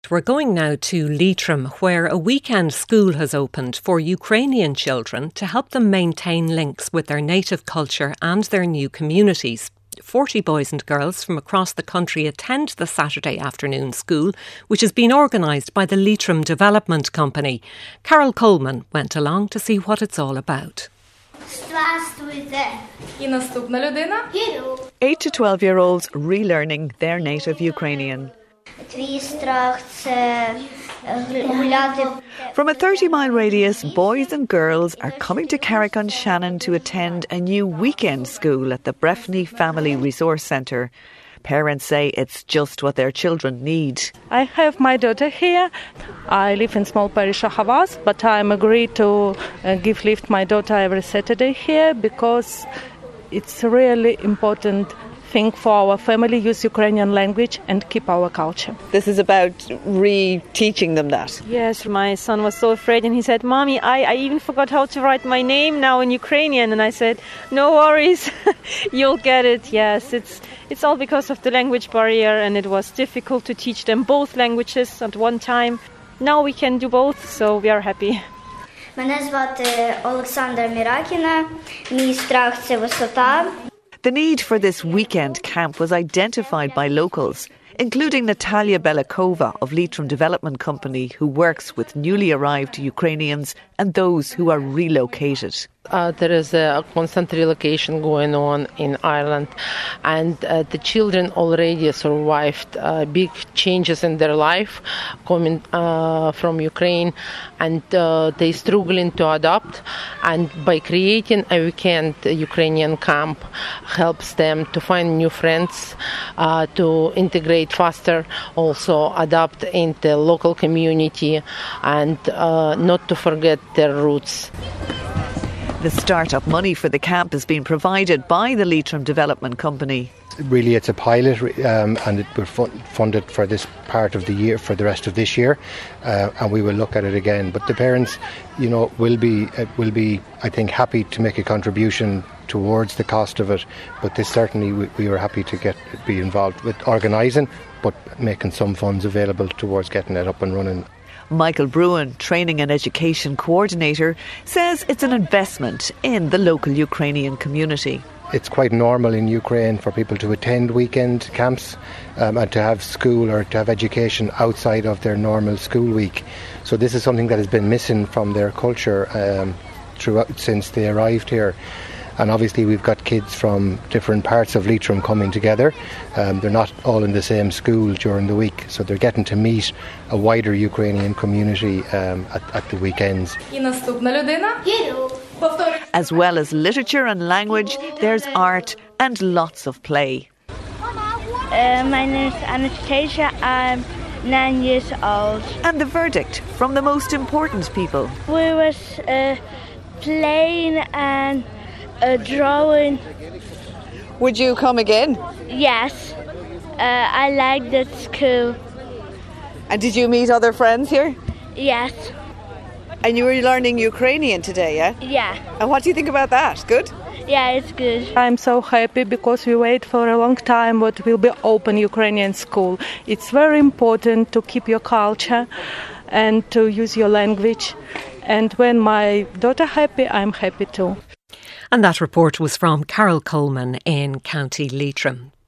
We're going now to Leitrim, where a weekend school has opened for Ukrainian children to help them maintain links with their native culture and their new communities. 40 boys and girls from across the country attend the Saturday afternoon school, which has been organised by the Leitrim Development Company. Carol Coleman went along to see what it's all about. 8 to 12-year-olds relearning their native Ukrainian. From a 30-mile radius, boys and girls are coming to Carrick-on-Shannon to attend a new weekend school at the Breffni Family Resource Centre. Parents say it's just what their children need. I have my daughter here. I live in small parish of Havas, but I'm agreed to give lift my daughter every Saturday here because it's a really important thing for our family, use Ukrainian language and keep our culture. This is about re-teaching them that. Yes, my son was so afraid and he said, "Mommy, I even forgot how to write my name now in Ukrainian." And I said, "No worries, you'll get it." Yes, it's all because of the language barrier and it was difficult to teach them both languages at one time. Now we can do both, so we are happy. Мене звати Олександра Міракіна. Мій страх – це висота. The need for this weekend camp was identified by locals, including Natalia Belikova of Leitrim Development Company, who works with newly arrived Ukrainians and those who are relocated. There is a constant relocation going on in Ireland, and the children already survived big changes in their life coming from Ukraine, and they're struggling to adapt. And by creating a weekend Ukrainian camp helps them to find new friends, to integrate faster, also adapt in the local community, and not to forget their roots. The start-up money for the camp has been provided by the Leitrim Development Company. Really, it's a pilot, and we're funded for this part of the year, for the rest of this year, and we will look at it again. But the parents, will be, I think, happy to make a contribution towards the cost of it. But this certainly, we were happy to be involved with organising, but making some funds available towards getting it up and running. Michael Bruin, Training and Education Coordinator, says it's an investment in the local Ukrainian community. It's quite normal in Ukraine for people to attend weekend camps and to have school or to have education outside of their normal school week. So this is something that has been missing from their culture throughout since they arrived here. And obviously we've got kids from different parts of Leitrim coming together. They're not all in the same school during the week, so they're getting to meet a wider Ukrainian community at the weekends. As well as literature and language, there's art and lots of play. My name is Anastasia. I'm 9 years old. And the verdict from the most important people. We was playing and drawing. Would you come again? Yes, I like that school. And did you meet other friends here? Yes. And you were learning Ukrainian today, yeah? Yeah. And what do you think about that? Good? Yeah, it's good. I'm so happy because we wait for a long time what will be open Ukrainian school. It's very important to keep your culture and to use your language. And when my daughter happy, I'm happy too. And that report was from Carol Coleman in County Leitrim.